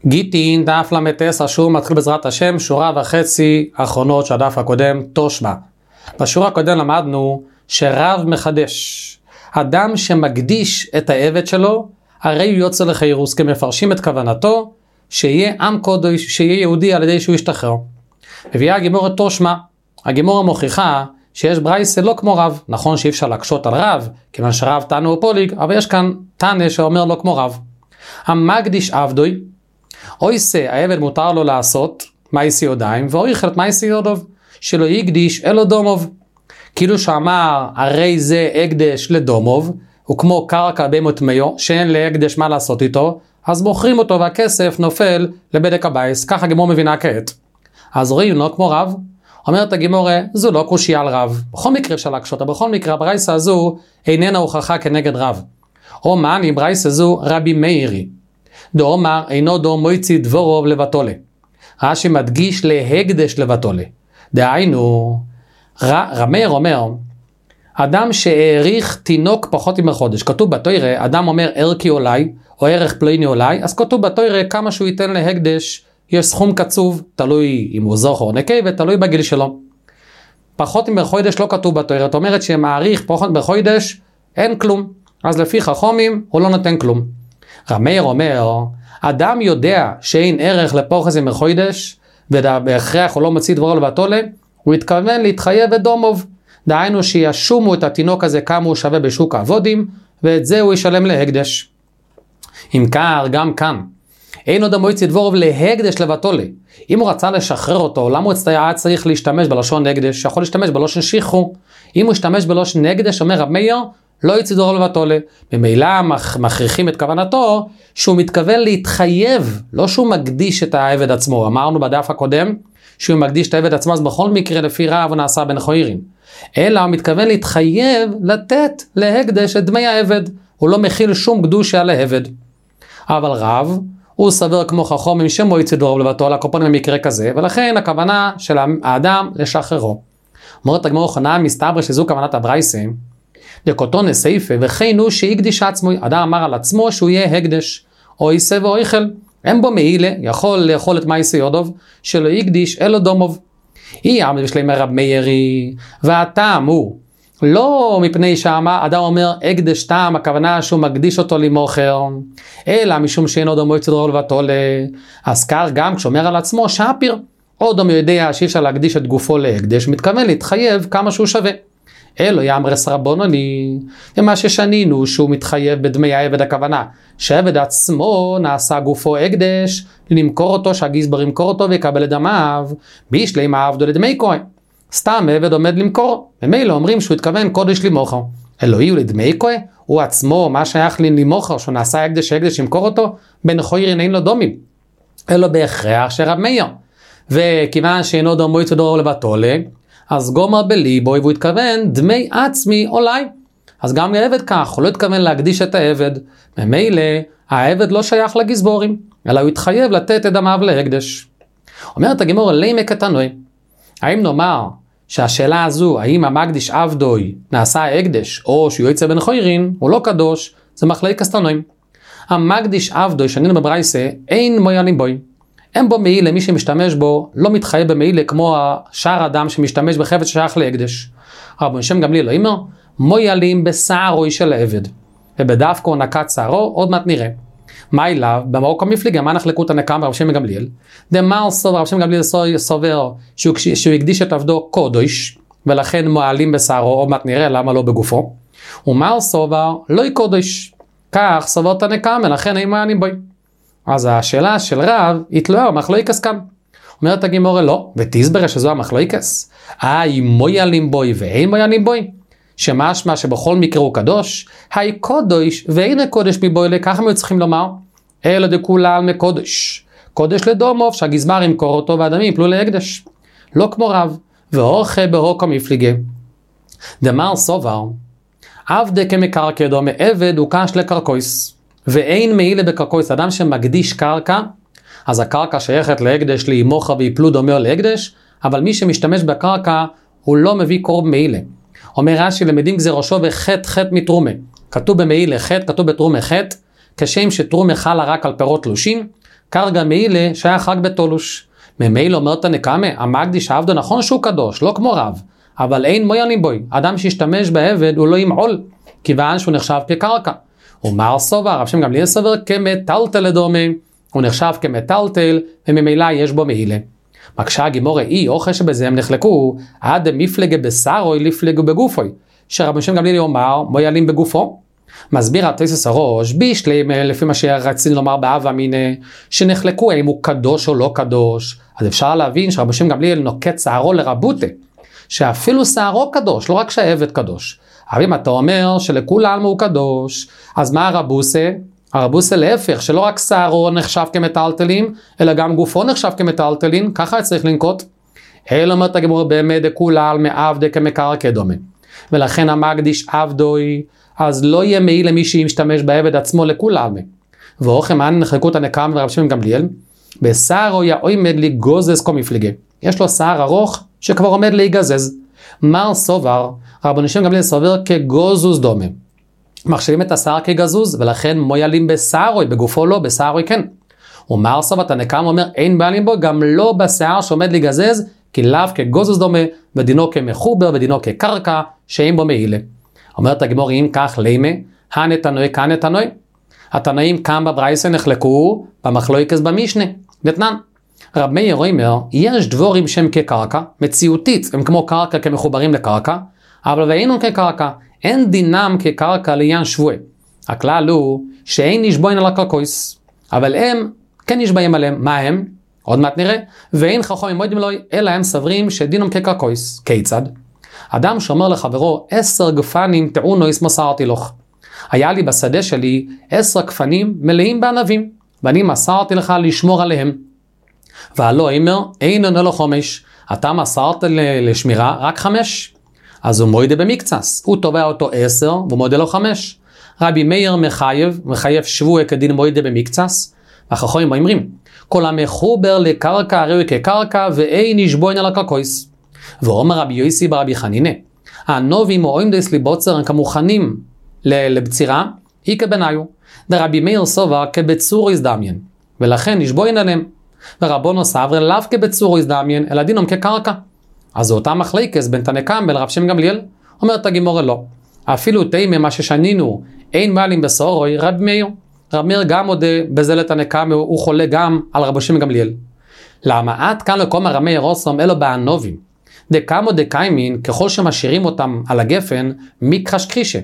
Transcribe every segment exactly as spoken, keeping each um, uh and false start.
גיטין, דף למטס, השור מתחיל בעזרת השם, שורה וחצי האחרונות שהדף הקודם תושבע. בשורה הקודם למדנו שרב מחדש, אדם שמקדיש את העבד שלו, הרי הוא יוצא לחיירוס, כי מפרשים את כוונתו, שיהיה עם קודש, שיהיה יהודי על ידי שהוא ישתחרר. הביאה הגימורה תושמע, הגימורה מוכיחה שיש ברייסה לא כמו רב, נכון שאי אפשר להקשות על רב, כיוון שרב תנו הוא פוליג, אבל יש כאן תנה שאומר לא כמו רב. המקדיש עבדוי, אויסה העבד מותר לו לעשות מייסי ידיים, ואויכלת מייסי ידוב, שלא יקדיש אלו דומוב. כאילו שאמר הרי זה הקדש לדומוב, הוא כמו קרקע בהמות מיו, שאין להקדש מה לעשות איתו, אז מוכרים אותו והכסף נופל לבדק הבייס, ככה גימור מבינה כעת. אז רואים לא כמו רב, אומרת הגימורה, זו לא קושי על רב. בכל מקרה אפשר להקשות, בכל מקרה הברייסה הזו איננה הוכחה כנגד רב. או מה אני ברייסה זו רבי מאירי. דאמר אינו דו מויצי דבורוב לבטולה. רש"י מדגיש להקדש לבטולה. דהיינו, רמר אומר, אדם שהעריך תינוק פחות מחודש, כתוב בתורה, אדם אומר ערכי אולי, או ערך פלויני אולי, אז כתוב בתורה כמה שהוא ייתן להקדש, יש סכום קצוב, תלוי אם הוא זוכר או נקי, ותלוי בגיל שלו. פחות מחודש לא כתוב בתורה, זאת אומרת שמעריך פחות מחודש, אין כלום. אז לפי חכמים הוא לא נותן כלום. רמר אומר, אדם יודע שאין ערך לפוחס מחודש, ובהכרח הוא לא מוציא דברו לבטולה, הוא התכוון להתחייב את דומוב. דהיינו שישומו את התינוק הזה כמה הוא שווה בשוק העבודים, ואת זה הוא ישלם להקדש. אם כך, גם כאן, אין עוד המועצת דבורוב להקדש לבטולה. אם הוא רצה לשחרר אותו, למה הוא היה צריך להשתמש בלשון הקדש? שיכול להשתמש בלשון שיחו. אם הוא השתמש בלשון הקדש, אומר רב מאיר, לא יצא דבורוב לבטולה. ממילא מכריחים את כוונתו, שהוא מתכוון להתחייב, לא שהוא מקדיש את העבד עצמו. אמרנו בדף הקודם, שהוא מקדיש את העבד עצמו, אז בכל מקרה לפי רב הוא נעשה בין חוירים. אלא הוא מתכוון להתחייב לתת להקדש את דמי העבד. הוא לא מכיל שום קדושה לעבד. אבל רב, הוא סבר כמו חכמים שמועצת דבורוב לבטולה, הקופונים במקרה כזה, ולכן הכוונה של האדם לשחררו. אומרת הגמרא חנן, מסתבר שזו כוונת הברייסה, דקותון סייפה, וכן הוא שהקדיש עצמו, אדם אמר על עצמו שהוא יהיה הקדש, או יישא ואויכל, אין בו מעילה, יכול לאכול את מייסי יודוב, שלא יקדיש אלו דומוב. היא עמד בשלמה רב מאירי, והטעם הוא, לא מפני שהאדם אומר הקדש טעם, הכוונה שהוא מקדיש אותו למוכר, אלא משום שאינו דומו יצא דבורוב לבטולה, אז כך גם כשאומר על עצמו שפיר, או דומו יודע שאי אפשר להקדיש את גופו להקדש, מתכוון להתחייב כמה שהוא שווה. אלו יאמרס רבונני, ומה ששנינו שהוא מתחייב בדמי העבד, הכוונה שהעבד עצמו נעשה גופו הקדש, למכור אותו, שהגזבר ימכור אותו ויקבל את דמיו, בישלם עבדו לדמי כהן. סתם עבד עומד למכור, ומילא אומרים שהוא התכוון קודש למוכר. אלוהי הוא לדמי כהן, הוא עצמו מה שייך לי למוכר, שהוא נעשה הקדש הקדש ימכור אותו, בין חוירין אין לו דומים. אלו בהכרח שרב מאיר. וכיוון שאינו דומו יצא דבורוב לבטולה, אז גומר בליבו, והוא התכוון דמי עצמי אולי. אז גם העבד כך, הוא לא התכוון להקדיש את העבד. ממילא, העבד לא שייך לגזבורים, אלא הוא התחייב לתת את דמיו להקדש. אומרת הגמרא, לימא קטנוי, האם נאמר שהשאלה הזו, האם המקדיש עבדוי נעשה הקדש, או שהוא יוצא בן חוירין, הוא לא קדוש, זה מחלוקת קטנויים. המקדיש עבדוי, שנינו בברייסה, אין מוילים בוי. אין בו מעילה, מי שמשתמש בו לא מתחייב במעילה כמו שאר אדם שמשתמש בחפץ שייך להקדש. רבי שם גמליאל לא אומר, מוילים בשערוי של העבד. ובדווקא הוא נקט שערו, עוד מעט נראה. מה אליו? במרוק המפליגה, מה נחלקו את הנקם ברבי שם גמליאל? דמר סובר, רבי שם גמליאל סובר שהוא, שהוא הקדיש את עבדו קודש, ולכן מועלים בשערו, עוד מעט נראה למה לא בגופו. ומר סובר, לא יקודש. כך סובר את הנקם, ולכן אין מועלים בוי. אז השאלה של רב היא תלויה במחלוקס כאן. אומרת הגימורה לא, ותסבר שזו המחלוקס. היי מוילים בוי ואין מוילים בוי. שמשמע שבכל מקרה הוא קדוש. היי קודש ואין הקודש מבוי, כך הם צריכים לומר. אלא דכולל מקודש. קודש לדומוב שהגזבר ימכור אותו והדמים יפלו להקדש. לא כמו רב. ואוכה ברוקו מפליגה. דמר סובר. עבדה כמקרקע דומה עבד הוא קש לקרקויס. ואין מעילה בקרקויס, אדם שמקדיש קרקע, אז הקרקע שייכת להקדש לימוכה ויפלו דומה להקדש, אבל מי שמשתמש בקרקע הוא לא מביא קורב מעילה. אומר רש"י למדים גזיר ראשו וחט חט מתרומה. כתוב במעילה חט, כתוב בתרומה חט, כשם שתרומה חלה רק על פירות תלושים, קרגה מעילה שייך רק בתולוש. ממילא אומרת הנקמה, המקדיש עבדו נכון שהוא קדוש, לא כמו רב, אבל אין מוילים בוי, אדם שישתמש בעבד הוא לא ימעול, כיוון שהוא נחשב כקרקע. ומר סובר, רב שם גמליאל סובר כמטלטל לדומה, הוא נחשב כמטלטל וממילא יש בו מעילה. מקשה הגימורה אי אוכל שבזה הם נחלקו, עד מפלגה בשרוי לפלגו בגופוי, שרב שם גמליאל יאמר מוילים בגופו. מסביר התוספות הראש, בישלם לפי מה שרצינו לומר באב אמינא, שנחלקו האם הוא קדוש או לא קדוש, אז אפשר להבין שרב שם גמליאל נוקט שערו לרבותה, שאפילו שערו קדוש, לא רק שהעבד קדוש. אבל אם אתה אומר שלכולם הוא קדוש, אז מה הרבוסה? הרבוסה להפך, שלא רק שערו נחשב כמטלטלים, אלא גם גופו נחשב כמטלטלים, ככה צריך לנקוט. אלא אומרת הגמרא באמת דכולל מעבדי כמקרקע דומה. ולכן המקדיש עבדוי, אז לא יהיה מעיל למי שישתמש בעבד עצמו לכולל. ואוכם אנו נחלקו את הנקם ורב שמעון גמליאל, בשערו יעמד לגוזז כל מפלגה. יש לו שיער ארוך שכבר עומד להיגזז. מר סובר, רבנו שמעון גמליאל סובר כגוזוז דומה. מחשבים את השיער כגזוז, ולכן מוילים בשערוי, בגופו לא, בשערוי כן. ומר סובר את הנקם אומר, אין בעלים בו, גם לא בשיער שעומד להיגזז, כי לאו כגוזוז דומה, ודינו כמחובר, ודינו כקרקע, שאין בו מעילה. אומרת הגמור, אם כך לימה, הנתנוי כנתנוי. התנאים כאן בברייסה נחלקו במחלוקת במשנה. נתנן. רב מאיר אומר, יש דבורים שהם כקרקע, מציאותית, הם כמו קרקע כמחוברים לקרקע, אבל ואינו כקרקע, אין דינם כקרקע לעניין שבועי. הכלל הוא שאין נשבוין על הקרקויס, אבל הם כן נשבעים עליהם. מה הם? עוד מעט נראה. ואין חכמים מוידים לו, אלא הם סברים שדינם כקרקויס. כיצד? אדם שאומר לחברו, עשר גפנים תעונויס מסרתי לך. היה לי בשדה שלי עשר גפנים מלאים בענבים, ואני מסרתי לך לשמור עליהם. והלא אומר, אין עונה לו חומש, אתה מסרת לשמירה רק חמש. אז הוא מוידה במקצס, הוא תובע אותו עשר, והוא מוידה לו חמש. רבי מאיר מחייב, מחייב שבוע כדין מוידה במקצס, והחכמים אומרים, כל המחובר לקרקע הרי כקרקע, ואין נשבוין על הקרקויס. ואומר רבי יוסי ברבי חנינה, הנובים או אוימדס ליבוצר הם כמוכנים לבצירה, היא כבניו. דרבי מאיר סובר כבצורו יזדמיין, ולכן נשבוין עליהם. ורבונו סבר לאו כבצורו יזדמיין, אלא דינם כקרקע. אז אותה מחלקת בין תנקם בין רב שמעון גמליאל, אומרת הגמרא לא. אפילו תימא מה ששנינו, אין מעלים בסורוי, רבי מאיר. רבי מאיר גם מודה בזה לתנקם, הוא חולה גם על רב שמעון גמליאל. למה עד כאן לקום רבי מאיר אוסרם אלו בענובים. דקאמו דקיימין, ככל שמשאירים אותם על הגפן, מכחש קחישה.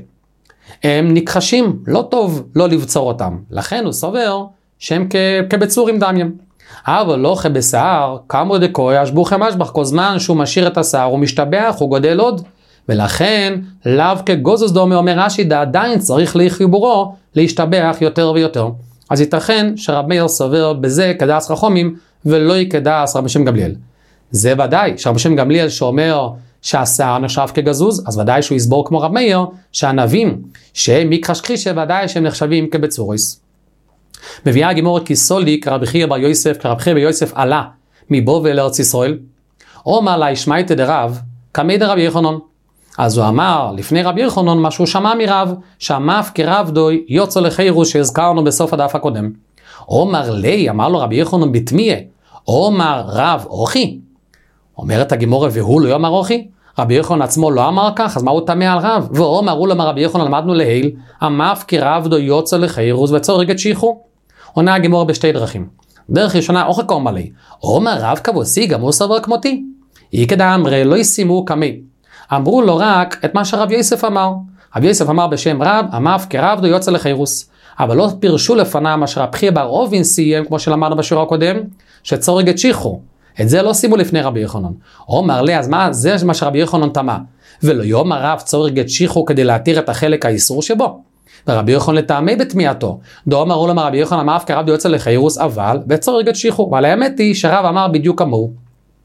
הם נכחשים, לא טוב לא לבצור אותם. לכן הוא סובר שהם כבצורים דמיים. אבל לא כבשיער, כאמו דקוי, אשבוכם אשבח, כל זמן שהוא משאיר את השיער, הוא משתבח, הוא גודל עוד. ולכן, לאו כגוזוז דומה, אומר רש"י, עדיין צריך לחיבורו להשתבח יותר ויותר. אז ייתכן שרב מאיר סובר בזה כדעת חכמים, ולא כדעת רבי שמעון גמליאל. זה ודאי, שרבי שמעון גמליאל שאומר שהשיער נחשב כגזוז, אז ודאי שהוא יסבור כמו רב מאיר, שהענבים שהם מכחש קחישה, ודאי שהם נחשבים כבצוריס. מביאה הגמרא כי סוליק רבי חייא בר יוסף, כרבי חייא בר יוסף עלה מבבל לארץ ישראל, אומר לה ישמעתא דרב, קמי דרבי יוחנן. אז הוא אמר לפני רבי יוחנן מה שהוא שמע מרב, שמף כרב דוי יוצא לחירוס שהזכרנו בסוף הדף הקודם. אומר לי, אמר לו רבי יוחנן בתמיה, אומר רב אוכי. אומרת הגמרא והוא לא אמר אוכי? רבי יוחנן עצמו לא אמר כך, אז מה הוא תמה על רב? ואומר הוא למר רבי יוחנן, למדנו להיל, המף כרב דוי יוצא לחירוס וצורך את שיחו. עונה הגמרא בשתי דרכים. דרך ראשונה, אוכל קורמה לי. אומר רב כבוסי, גם הוא סבר כמותי. אי כדאמרי, לא ישימו כמי. אמרו לו רק את מה שרב יוסף אמר. רב יוסף אמר בשם רב, המף כרב דו יוצא לחירוס. אבל לא פירשו לפניו מה שרב חייא בר אובין סיים, כמו שלמדנו בשיעור הקודם, שצורג את שיחו. את זה לא שימו לפני רבי יוחנן. אומר לי, אז מה, זה מה שרבי יוחנן תמה. ולא יום הרב צורג את שיחו כדי להתיר את החלק האיסור שבו. ורבי יוחנן לטעמי בתמיעתו. דו אמרו לו רבי יוחנן, המף כרב דו יוצא לחירוס, אבל וצורג את שיחו. אבל האמת היא שרב אמר בדיוק כמוהו.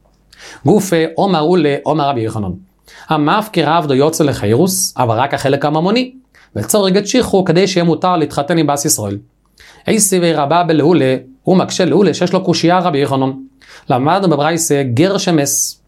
גופה, אומר אולה, אומר רבי יוחנן. המף כרב דו יוצא לחירוס, אבל רק החלק הממוני. וצורג את שיחו כדי שיהיה מותר להתחתן עם בס ישראל. איסי ורבה בלהולה, הוא מקשה להולה שיש לו קושייה רבי יוחנן. למדנו בברייסה גר שמס.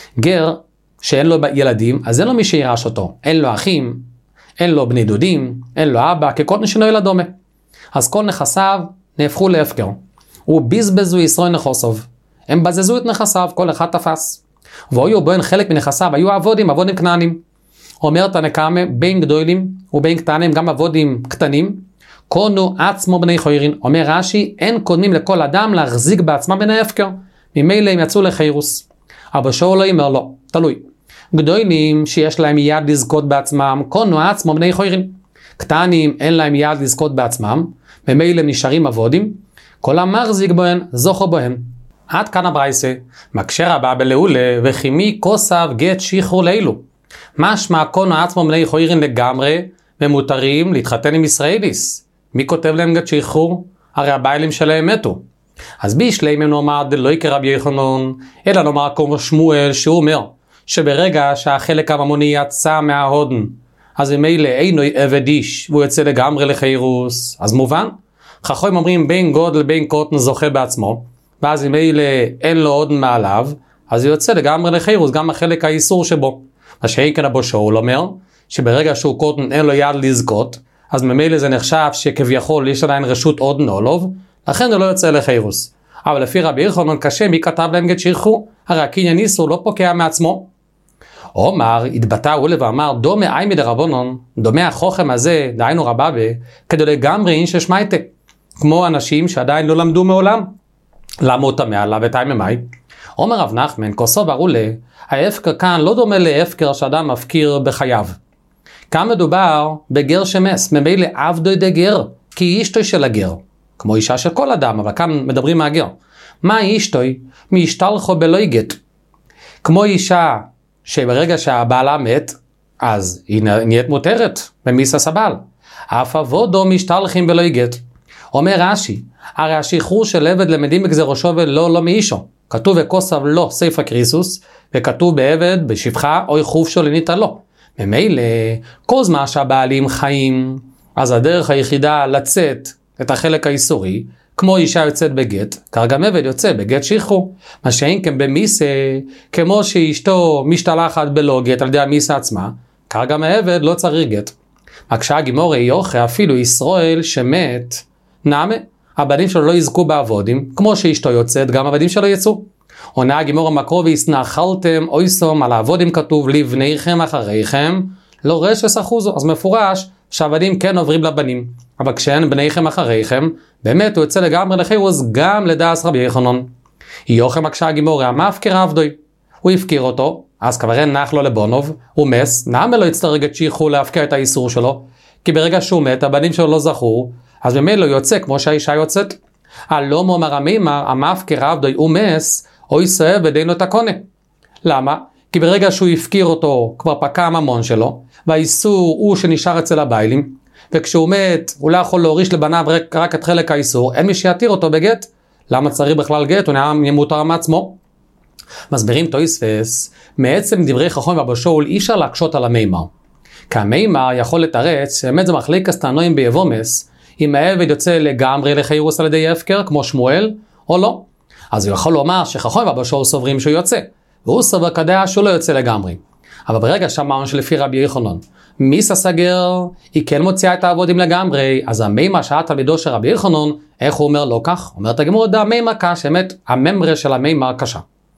גר שאין לו ילדים, אז אין לו מי שירש אותו. אין לו אחים, אין לו בני דודים, אין לו אבא, ככל נשנו ילד דומה. אז כל נכסיו נהפכו להפקר. ובזבזו ישראל נכוסוב. הם בזזו את נכסיו, כל אחד תפס. והיו בוהן חלק מנכסיו, היו עבודים, עבודים כנענים. אומר תנקמה, בין גדולים ובין קטנים, גם עבודים קטנים, קונו עצמו בני חוירין. אומר רש"י, אין קודמים לכל אדם להחזיק בעצמם בני הפקר. ממילא הם יצאו לחירוס. אבל שאול אומר לא, תלוי. גדולים שיש להם יד לזכות בעצמם, קונו עצמו בני חוירין. קטנים אין להם יד לזכות בעצמם, ממילא הם נשארים עבודים, כל המחזיק בוהן, זוכו בוהן. עד כאן הברייסה, מקשה רבה בלעולה, וכימי כוסף גט שחרור לאלו. משמע קונו עצמו בני חוירין לגמרי, ומותרים להתחתן עם ישראליס. מי כותב להם גט שחרור? הרי הבעלים שלהם מתו. אז בישלם נאמר דלא יקרא רבי יוחנן, אלא נאמר כמו שמואל, שהוא אומר, שברגע שהחלק הממוני יצא מההודן, אז ממילא אינו עבד איש, והוא יוצא לגמרי לחירוס. אז מובן, חכמים אומרים בין גודל בין קוטן זוכה בעצמו, ואז ממילא אין לו הודן מעליו, אז הוא יוצא לגמרי לחירוס, גם החלק האיסור שבו. מה שאין כאן אבו שאול אומר, שברגע שהוא קוטן אין לו יד לזכות, אז ממילא זה נחשב שכביכול יש עדיין רשות הודן אולוב, לכן הוא לא יוצא לחירוס. אבל לפי רבי יוחנן קשה, מי כתב להם גט שחרור? הרי הקניין איסור לא פוקע מעצמו. אומר, התבטא אולה ואמר, דומה אי מדרבנן, דומה החוכם הזה, דהיינו רבבה, כדי לגמרי אין ששמייטה. כמו אנשים שעדיין לא למדו מעולם. למה הוא תמה עליו את היממי? אומר רב נחמן, כוסו ברולה, ההפקר כאן לא דומה להפקר שאדם מפקיר בחייו. כאן מדובר בגר שמס, ממילא עבדוי דגר, כי אשתוי של הגר. כמו אישה של כל אדם, אבל כאן מדברים מהגר. מה אשתוי? משתלחו בלוי גט. כמו אישה שברגע שהבעלה מת, אז היא נהיית מותרת במיסס הבעל. אף עבודו משתלחים בלוי גט. אומר רש"י, הרי השחרור של עבד למדים בגזרו שובל לא לא מאישו. כתוב וכוסף לא סייפה קריסוס, וכתוב בעבד בשפחה אוי חופשו לניתה לא. ממילא, כל זמן שהבעלים חיים, אז הדרך היחידה לצאת את החלק האיסורי, כמו אישה יוצאת בגט, כך גם עבד יוצא בגט שחרור. מה שאין כן במיסה, כמו שאשתו משתלחת בלא גט על ידי המיסה עצמה, כך גם העבד לא צריך גט. מקשה הגימורי יוכה, אפילו ישראל שמת, נעמה, הבנים שלו לא יזכו בעבודים, כמו שאשתו יוצאת, גם הבנים שלו יצאו. עונה הגימור המקרו ויסנחלתם אויסום על העבודים כתוב לבניכם אחריכם, לא רשס אחוזו. אז מפורש שהעבדים כן עוברים לבנים, אבל כשאין בניכם אחריכם, באמת הוא יוצא לגמרי לחירוס גם לדעס רבי יוחנן. יוכם מקשה הגימור, המפקר עבדוי, הוא הפקיר אותו, אז כבר אין נח לו לבונוב, הוא מס, נעמה לא יצטרך את שיחו להפקר את האיסור שלו, כי ברגע שהוא מת, הבנים שלו לא זכו, אז ממילא הוא יוצא כמו שהאישה יוצאת. הלא מומר המימר, המפקר עבדוי הוא מס, או יסעב בדינו את הקונה. למה? כי ברגע שהוא הפקיר אותו, כבר פקע הממון שלו, והאיסור הוא שנשאר אצל הבעלים, וכשהוא מת, הוא לא יכול להוריש לבניו רק, רק את חלק האיסור, אין מי שיתיר אותו בגט. למה צריך בכלל גט? הוא נהיה מותר מעצמו. מסבירים תויספס, מעצם דברי חכם ואבו שאול אי אפשר להקשות על המימר. כי המימר יכול לתרץ, באמת זה מחליקס תענועים ביבומס, אם העבד יוצא לגמרי לחירוס על ידי הפקר, כמו שמואל, או לא. אז הוא יכול לומר שחכם ואבו שאול סוברים שהוא יוצא, והוא סובר כדעה שהוא לא יוצא לגמרי. אבל ברגע שאמרנו שלפי רבי יוחנן, מיסה סגר, היא כן מוציאה את העבודים לגמרי, אז המימה שעת על ידו של רבי יוחנן, איך הוא אומר לא כך? אומר תגמור דה המימה קשה, באמת הממרה של המימה קשה.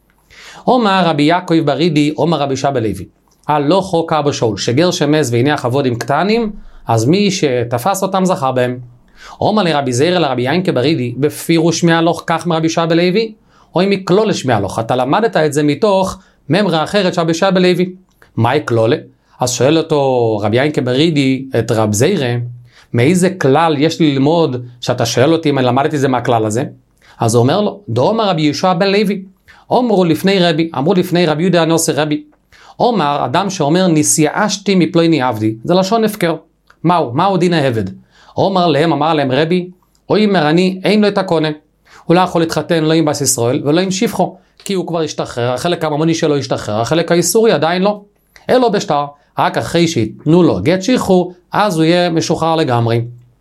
אומר רבי יעקב ברידי, אומר רבי שבא לוי, הלא חוק אבו שאול, שגר שמס והניח עבודים קטנים, אז מי שתפס אותם זכר בהם. אומר לרבי זעיר לרבי ינקה ברידי, בפירוש מהלוך כך מרבי שבא לוי, או אם יקלול שמהלוך, אתה למדת את זה מתוך ממרה אחרת שרבי שבא לוי. מה יקלולה? אז שואל אותו רבי ינקה ברידי את רב זעירה, מאיזה כלל יש לי ללמוד שאתה שואל אותי אם אני למדתי זה מהכלל הזה? אז הוא אומר לו, דאמר רבי יהושע בן לוי, אמרו לפני רבי, אמרו לפני רבי יהודה הנוסי רבי, אומר אדם שאומר נסייאשתי מפלוני עבדי, זה לשון הפקר. מהו? מהו דין העבד? אומר להם, אמר להם רבי, אוי אמר אני, אין לו את הקונה. הוא לא יכול להתחתן לא עם בס ישראל ולא עם שפחו, כי הוא כבר השתחרר, החלק הממוני שלו השתחרר, החלק האיסורי עדיין לא. אלו בשטר, רק אחרי שיתנו לו גט שחרור, אז הוא יהיה משוחרר לגמרי.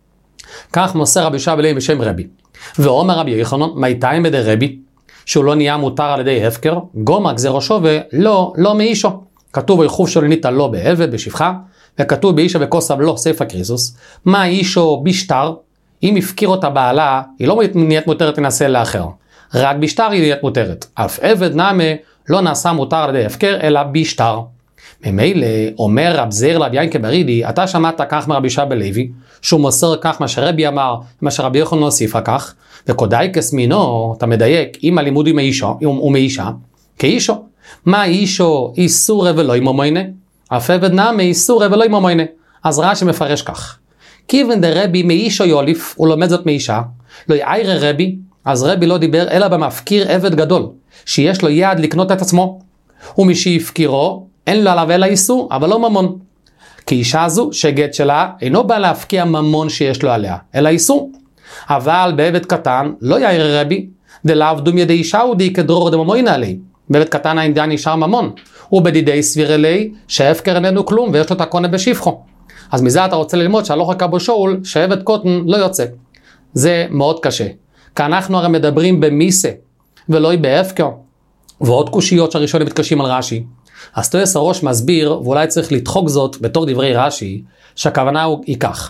כך מוסר רבי שבא לוי בשם רבי. ואומר רבי יוחנן, מייתיים בדי רבי, שהוא לא נהיה מותר על ידי הפקר, גומר גזרו שווה, לא, לא מאישו. כתוב ביחוב שלו ניתה לא בעבד, בשפחה, וכתוב באישה וכוסף לא סייפה קריסוס. מה אישו בשטר? אם הפקיר אותה בעלה, היא לא נהיית מותרת לנשא לאחר. רק בשטר היא נהיית מותרת. אף עבד נמה לא נעשה מותר על ידי הפקר, אלא בשטר. ממילא אומר רב זעיר לרבי ינקה ברידי, אתה שמעת כך מרבי יהושע בן לוי, שהוא מוסר כך מה שרבי אמר, מה שרבי יוחנן הוסיף כך, וקודאיקס מינו, אתה מדייק, אם הלימוד הוא מאישה, הוא מאישה, כאישו. מה אישו איסור ולא ימומיינה? אף עבד נמה איסור ולא ימומיינה. אז רש"י מפרש כך. כיוון דרבי מאישו יוליף, הוא לומד זאת מאישה, לא יעיר רבי, אז רבי לא דיבר אלא במפקיר עבד גדול, שיש לו יד לקנות את עצמו, ומשהפקירו, אין לו עליו אלא איסור, אבל לא ממון. כי אישה זו שגט שלה אינו בא להפקיע ממון שיש לו עליה, אלא איסור. אבל בעבד קטן לא יעיר רבי, דלאו דום ידי אישה ודי כדרור דממוין עלי. בעבד קטן העניין נשאר ממון, ובדידי סביר אלי שהפקר איננו כלום ויש לו את הקונה בשפחו. אז מזה אתה רוצה ללמוד שהלוך כבו שאול שעבד קוטן לא יוצא. זה מאוד קשה. כי אנחנו הרי מדברים במיסה ולא בהפקר. ועוד קושיות שהראשונים מתקשים על רש"י. אז תויס הראש מסביר, ואולי צריך לדחוק זאת בתור דברי רש"י, שהכוונה היא כך.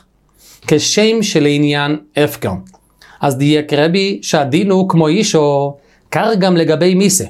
כשם שלעניין הפקר. אז דייק רבי שהדין הוא כמו אישו, קר גם לגבי מיסה.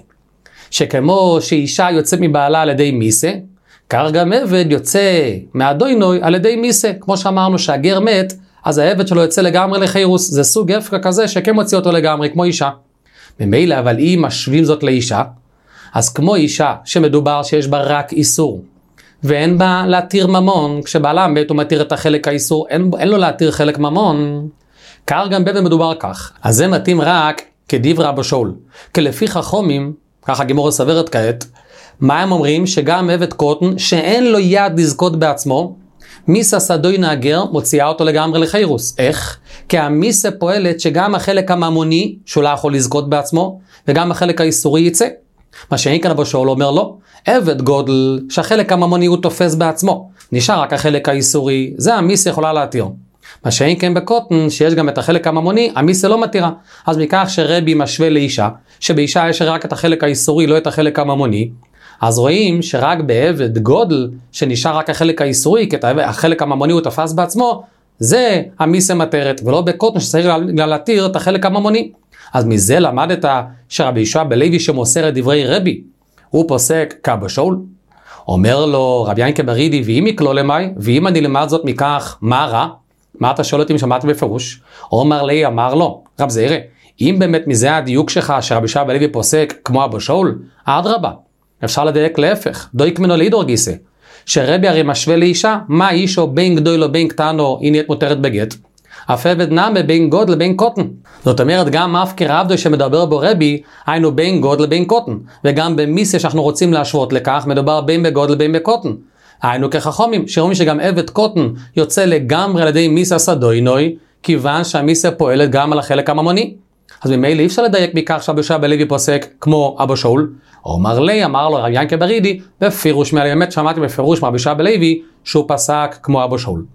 שכמו שאישה יוצאת מבעלה על ידי מיסה, קר גם עבד יוצא מהדוינוי על ידי מיסה. כמו שאמרנו שהגר מת, אז העבד שלו יוצא לגמרי לחירוס. זה סוג הפקר כזה שכן מוציא אותו לגמרי כמו אישה. ממילא, אבל אם משווים זאת לאישה, אז כמו אישה שמדובר שיש בה רק איסור, ואין בה להתיר ממון, כשבעלה מת הוא מתיר את החלק האיסור, אין, אין לו להתיר חלק ממון, קר גם בבן מדובר כך. אז זה מתאים רק כדברי רבו שאול. כי לפי חכמים, ככה גמור סברת כעת, מה הם אומרים? שגם עבד קוטן שאין לו יד לזכות בעצמו, מיסה סדוי נאגר מוציאה אותו לגמרי לחירוס. איך? כי המיסה פועלת שגם החלק הממוני שהוא לא יכול לזכות בעצמו, וגם החלק האיסורי יצא. מה שאין כאן רבו שאול אומר לא, עבד גודל שהחלק הממוני הוא תופס בעצמו, נשאר רק החלק האיסורי, זה המיסה יכולה להתיר. מה שאין כאן בקוטן שיש גם את החלק הממוני, המיסה לא מתירה. אז מכך שרבי משווה לאישה, שבאישה יש רק את החלק האיסורי, לא את החלק הממוני, אז רואים שרק בעבד גודל שנשאר רק החלק האיסורי, כי החלק הממוני הוא תפס בעצמו, זה המיסה מתרת, ולא בקוטן שצריך להתיר את החלק הממוני. אז מזה למדת שרבי יהושע בן לוי שמוסר את דברי רבי, הוא פוסק כבו שאול. אומר לו רבי ינקה ברידי, ואם יקלו למי, ואם אני למד זאת מכך, מה רע? מה אתה שואל אותי אם שמעת בפירוש? אומר לי, אמר לו, רב זעירה, אם באמת מזה הדיוק שלך שרבי יהושע בן לוי פוסק כמו אבו שאול, אדרבה, אפשר לדייק להפך, דויק מנו לידור גיסא, שרבי הרי משווה לאישה, מה אישו בין גדול או בין קטנו, היא נהיית מותרת בגט, אף עבד נמה בין גוד לבין קוטן. זאת אומרת, גם הפקר עבדו שמדבר בו רבי, היינו בין גוד לבין קוטן. וגם במיסה שאנחנו רוצים להשוות לכך, מדובר בין בגוד לבין בקוטן. היינו כחכמים, שאומרים שגם עבד קוטן יוצא לגמרי על ידי מיסה סדוינוי, כיוון שהמיסה פועלת גם על החלק הממוני. אז ממילא אי אפשר לדייק מכך שרבי יהושע בן לוי פוסק כמו אבו שאול. אומר לי, אמר לו רבי ינקה ברידי, בפירוש, באמת שמעתי בפירוש מרבי יהושע בן לוי, שהוא פסק כמו אבו שאול.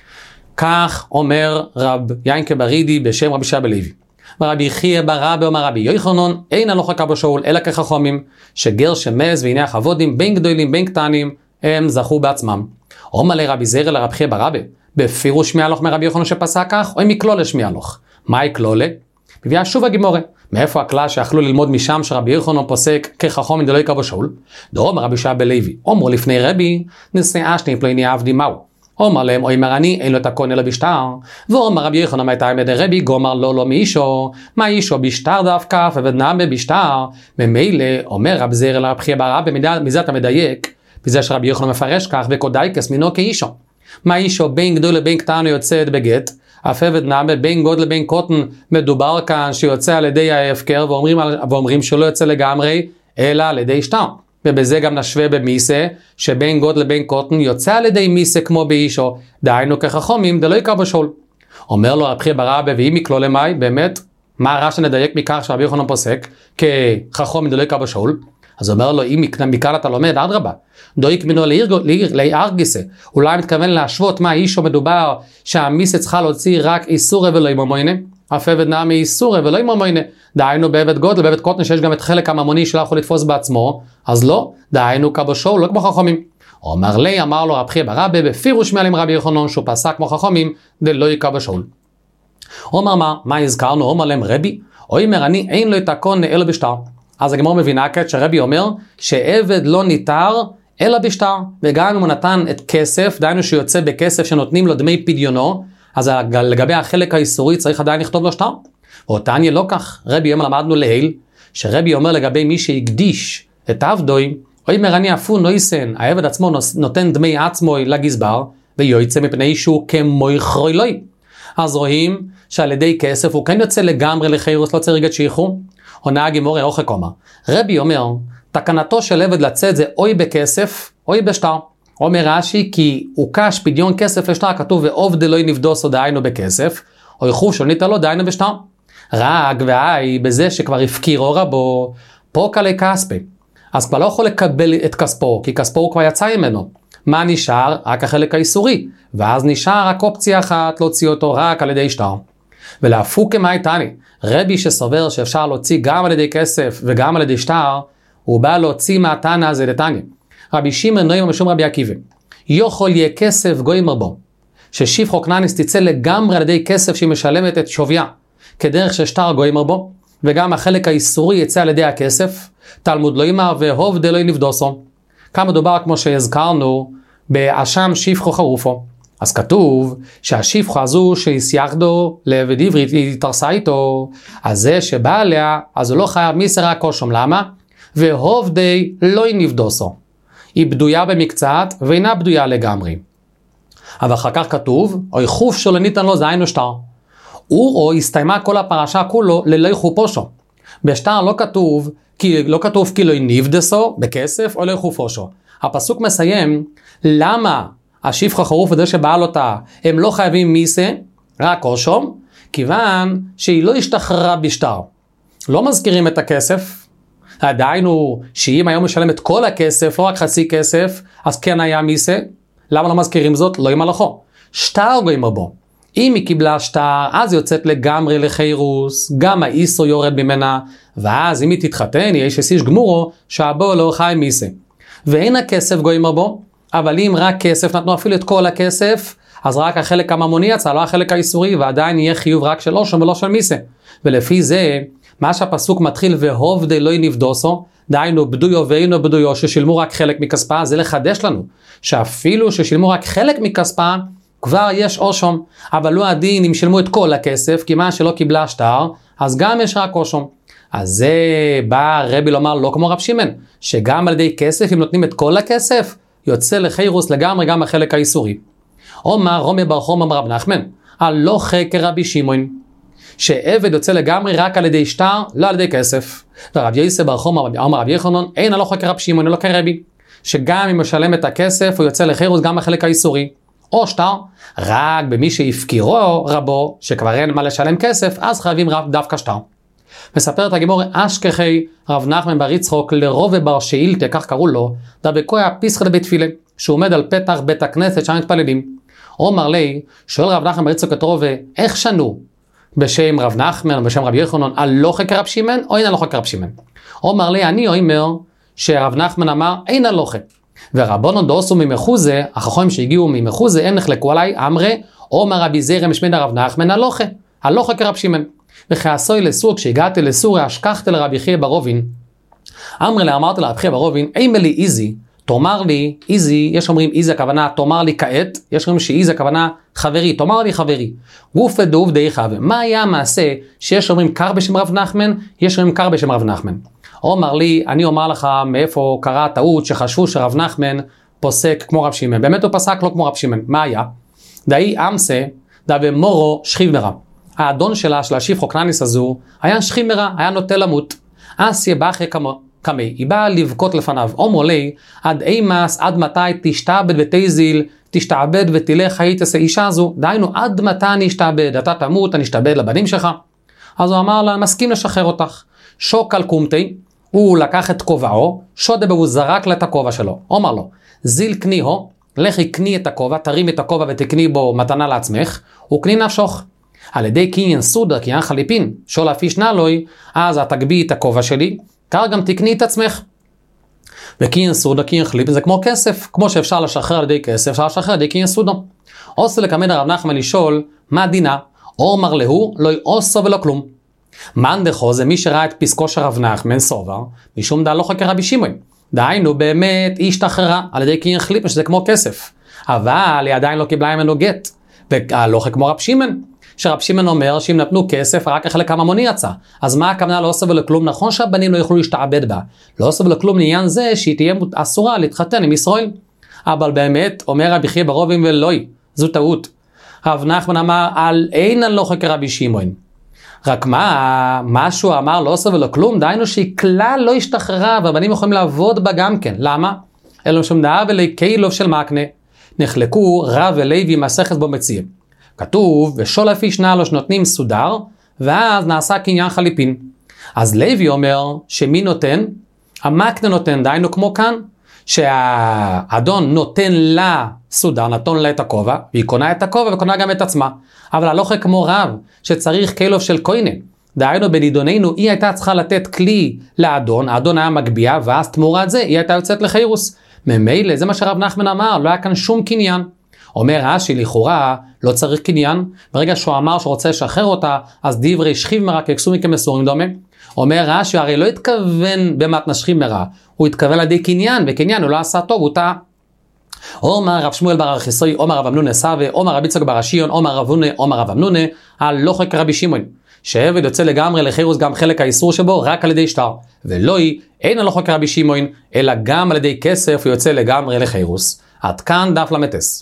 כך אומר רב ינקה ברידי בשם רבי יהושע בן לוי. ורבי חייא בר רבי אומר רבי יוחנן, אין הלכה כבו שאול אלא כחכמים, שגר שמז והנה החבודים בין גדולים בין קטנים, הם זכו בעצמם. אומר לרבי זעיר לרבי חייא בר רבי, בפירוש שמי הלוך מרבי יוחנן שפסק כך, או אם יקלולה שמי הלוך. מה יקלולה? מביאה שוב הגמורה. מאיפה הכלל שיכלו ללמוד משם שרבי יוחנן פוסק כחכמים דלא כבו שאול? דאמר רבי יהושע בן לוי, אומר לפני רבי, נשאה שני פלוני עבדי מהו. אומר להם, אוי מרני, אין לו את הקונה לבשטר. ואומר רבי יוחנן, מה הייתה מדי רבי, גומר לא לא מאישו, מה אישו בשטר דווקא, ובנם בשטר. ממילא, אומר רב זעיר לרבי חייא בר רבי, מזה אתה מדייק, בזה שרבי יוחנן מפרש כך, וקודאיקס מינו כאישו. מה אישו בין גדול לבין קטן יוצאת בגט, אף עבד נמה בין גוד לבין קוטן, מדובר כאן שיוצא על ידי ההפקר, ואומרים, ואומרים שלא יוצא לגמרי, אלא על ידי שטר. ובזה גם נשווה במיסה, שבין גוד לבין קוטן יוצא על ידי מיסה כמו באישו, דהיינו כחכמים דלא כבו שאול. אומר לו רבי חייא בר רבי, ואם יקלו למי, באמת, מה רע שנדייק מכך שרבי יוחנן פוסק, כחכמים דלא כבו שאול? אז אומר לו, אם מכאן אתה לומד, אדרבה, דויק מינו לארגסה, אולי מתכוון להשוות מה אישו מדובר, שהמיסה צריכה להוציא רק איסור ולא ימומיינה, אף עבד נמה איסור ולא ימומיינה, דהיינו בעבד גודל, בעבד קוטן שיש גם את חלק הממוני שלא יכול לתפוס בעצמו, אז לא, דהיינו כבו שאול, לא כמו חכמים. אומר לי, אמר לו רבי חייא בר רבי, בפירוש מעלים רבי יוחנן שהוא פסק כמו חכמים, דלא כבו שאול. אומר מה, מה הזכרנו? אומר להם רבי, אומר אני אין לו את הקון אלא בשטר. אז הגמרא מבינה כעת שרבי אומר שעבד לא ניתר אלא בשטר, וגם אם הוא נתן את כסף, דהיינו שיוצא בכסף שנותנים לו דמי פדיונו, אז לגבי החלק האיסורי צריך עדיין לכתוב לו שטר. ואותניה לא כך, רבי אומר למדנו להיל, שרבי אומר לגבי מי שהקדיש את עבדוי, אומר אני אפו נויסן, העבד עצמו נותן דמי עצמו לגזבר, ויוצא מפני שהוא כמויכרוי לוי. אז רואים שעל ידי כסף הוא כן יוצא לגמרי לחירוס, לא צריך רגע שייכו. עונה הגמרא אוכל קומא. רבי אומר, תקנתו של עבד לצאת זה אוי בכסף, אוי בשטר. אומר רש"י, כי הוקש פדיון כסף לשטר, כתוב ועובד אלוהי נבדוס או דהיינו בכסף, או יחוף שונית לו דהיינו בשטר. רק והי בזה שכבר הפקירו רבו, פה קלי כספי. אז כבר לא יכול לקבל את כספו, כי כספו הוא כבר יצא ממנו. מה נשאר? רק החלק האיסורי. ואז נשאר רק אופציה אחת, להוציא אותו רק על ידי שטר. ולהפוק כמאי תני, רבי שסובר שאפשר להוציא גם על ידי כסף וגם על ידי שטר, הוא בא להוציא מהתנא הזה לתניא. רבי שמעון נוימן משום רבי עקיבא, יכול יהיה כסף גוי מרבו, ששפחו כנעניס תצא לגמרי על ידי כסף שהיא משלמת את שוויה, כדרך ששטר גוי מרבו, וגם החלק האיסורי יצא על ידי הכסף, תלמוד לא יאמר והוב דלוי נבדוסו. כאן מדובר כמו שהזכרנו באשם שפחו חרופו. אז כתוב שהשפחה הזו שהסייחדו לעבד עברי היא תרסה איתו, אז זה שבא עליה, אז הוא לא חייב מיסר רק קושום. למה? והוב די לא נבדוסו. היא בדויה במקצת ואינה בדויה לגמרי. אבל אחר כך כתוב, אוי חוף שלא ניתן לו זין ושטר. אורו הסתיימה כל הפרשה כולו ללא חופושו. בשטר לא כתוב, כי לא כתוב כי לא נבדסו בכסף או לא חופושו. הפסוק מסיים, למה השפחה חרוף וזה שבעל אותה, הם לא חייבים מיסה, רק קושום, כיוון שהיא לא השתחררה בשטר. לא מזכירים את הכסף, עדיין הוא שאם היום משלם את כל הכסף, או רק חצי כסף, אז כן היה מיסה. למה לא מזכירים זאת? לא עם הלכו. שטר גויים רבו. אם היא קיבלה שטר, אז היא יוצאת לגמרי לחירוס, גם האיסו יורד ממנה, ואז אם היא תתחתן, יש איש גמורו, שהבו לא חי מיסה. ואין הכסף גויים רבו, אבל אם רק כסף, נתנו אפילו את כל הכסף, אז רק החלק הממוני יצא, לא החלק האיסורי, ועדיין יהיה חיוב רק של אושם ולא של מיסה. ולפי זה, מה שהפסוק מתחיל, והוב דלוי נבדוסו, דהיינו בדויו ואינו בדויו, ששילמו רק חלק מכספה, זה לחדש לנו, שאפילו ששילמו רק חלק מכספה, כבר יש אושם, אבל לא הדין אם שילמו את כל הכסף, כי מה שלא קיבלה שטר, אז גם יש רק אושם. אז זה בא רבי לומר לא כמו רב שמעון, שגם על ידי כסף, אם נותנים את כל הכסף, יוצא לחירוס לגמרי גם החלק האיסורי. אומר רומי בר חומא אמר רב נחמן, הלא חקר רבי שמעון, שעבד יוצא לגמרי רק על ידי שטר, לא על ידי כסף. ורב יוסף בר חומא אמר רב יוחנן, אין הלא חקר רב שמעון, לא כרבי, שגם אם משלם את הכסף, הוא יוצא לחירוס גם החלק האיסורי. או שטר, רק במי שהפקירו רבו, שכבר אין מה לשלם כסף, אז חייבים רב דווקא שטר. מספרת הגמרא אשכחי רב נחמן בר יצחוק לרוב בר שאילתא, כך קראו לו, דבקויה פיסחא דבית תפילה, שהוא עומד על פתח בית הכנסת שם מתפללים. אומר לי, שואל רב נחמן בר יצחוק את רוב, איך שנו בשם רב נחמן או בשם רב יוחנן, הלא חקר רב שמעון או אין הלא חקר רב שמעון? אומר לי, אני אומר שרב נחמן אמר אין הלא חקר. ורבונון דוסו ממחוזה, החכמים שהגיעו ממחוזה, הם נחלקו עליי, אמרי, אומר רבי זירא משמיד הרב נחמן הלוכה, הלוכה כרב שמעון. וכעשוי לסור, כשהגעתי לסוריה, השכחתי לרבי חייא ברובין, אמרי לה, אמרתי לרבי חייא ברובין, אימא לי איזי, תאמר לי, איזי, יש אומרים איזי הכוונה, תאמר לי כעת, יש אומרים שאיזי הכוונה חברי, תאמר לי חברי, גופא דאוב דאי חווה, מה היה המעשה שיש אומרים קר בשם רב נחמן, יש אומרים קר בשם רב נחמן. אומר לי, אני אומר לך מאיפה קרה הטעות שחשבו שרב נחמן פוסק כמו רב שמעון. באמת הוא פסק לא כמו רב שמעון. מה היה? דאי אמסה, דאבי מורו שכיב מרע. האדון שלה, של השפחו כנעניס הזו, היה שכיב מרע, היה נוטה למות. אסיה באחי כמי, היא באה לבכות לפניו. אומר לי, עד אימס, עד מתי תשתעבד ותזיל, תשתעבד ותלך, היית עשה אישה הזו. דהיינו, עד מתי אני אשתעבד? אתה תמות, אני אשתעבד לבנים שלך. אז הוא אמר לה, מסכים לשחרר אותך. שוקל קומתי, הוא לקח את כובעו, שודבה הוא זרק לה את הכובע שלו. אומר לו, זיל קניהו, לכי קני את הכובע, תרים את הכובע ותקני בו מתנה לעצמך, וקני נפשוך. על ידי קניין סודה, קניין חליפין, שול הפיש נלוי, אז את תגבי את הכובע שלי, כך גם תקני את עצמך. וקניין סודה, קניין חליפין, זה כמו כסף, כמו שאפשר לשחרר על ידי כסף, אפשר לשחרר על ידי קניין סודה. עושה לקמד הרב נחמן לשאול, מה דינה? אומר להו לא יעושו ולא כלום. מאן דכו זה מי שראה את פסקו של רב נחמן סובר, משום דהלוכה כרבי שמעון. דהיינו באמת היא השתחררה על ידי קניין חליפה שזה כמו כסף. אבל היא עדיין לא קיבלה ממנו גט. והלוכה כמו רב שמעון. שרב שמעון אומר שאם נתנו כסף רק החלק הממוני יצא. אז מה הכוונה לא עושה ולכלום? נכון שהבנים לא יוכלו להשתעבד בה. לא עושה ולכלום לעניין זה שהיא תהיה אסורה להתחתן עם ישראל. אבל באמת אומר רבי חייא ברובים ולוי. זו טעות. רב נחמן אמר על אין הלוכה כרבי שמעון. רק מה, מה שהוא אמר לא עושה ולא כלום, דהיינו שהיא כלל לא השתחררה, והבנים יכולים לעבוד בה גם כן. למה? אלו שום דעה ולקהילוב של מקנה. נחלקו רב ולוי מסכת בו מציעים. כתוב, ושולף איש נעלו שנותנים סודר, ואז נעשה קניין חליפין. אז לוי אומר, שמי נותן? המקנה נותן, דהיינו כמו כאן, שהאדון נותן לה סודר, נתון לה את הכובע, והיא קונה את הכובע וקונה גם את עצמה. אבל הלוכה כמו רב, שצריך קילוב של קוינן. דהיינו בנידוננו, היא הייתה צריכה לתת כלי לאדון, האדון היה מגביע, ואז תמורת זה היא הייתה יוצאת לחירוס. ממילא, זה מה שרב נחמן אמר, לא היה כאן שום קניין. אומר רש"י לכאורה, לא צריך קניין, ברגע שהוא אמר שרוצה לשחרר אותה, אז דברי שכיב מרע כקסומי כמסורים דומה. אומר רש"י, הרי לא התכוון במתנה שכיב מרע, הוא התכוון לידי קניין, וקניין הוא לא עשה טוב, הוא טעה. אומר רב שמואל בר ארכיסוי, אומר רב אמנונה סווה, אומר רב יצחק בר אשיון, אומר רב הונא, אומר רב אמנונה, הלוכה כרבי שמעון, שעבד יוצא לגמרי לחירוס גם חלק האיסור שבו רק על ידי שטר, ולא היא, אין הלוכה כרבי שמעון, אלא גם על ידי כסף הוא יוצא לגמרי לחירוס. עד כאן דף למטס.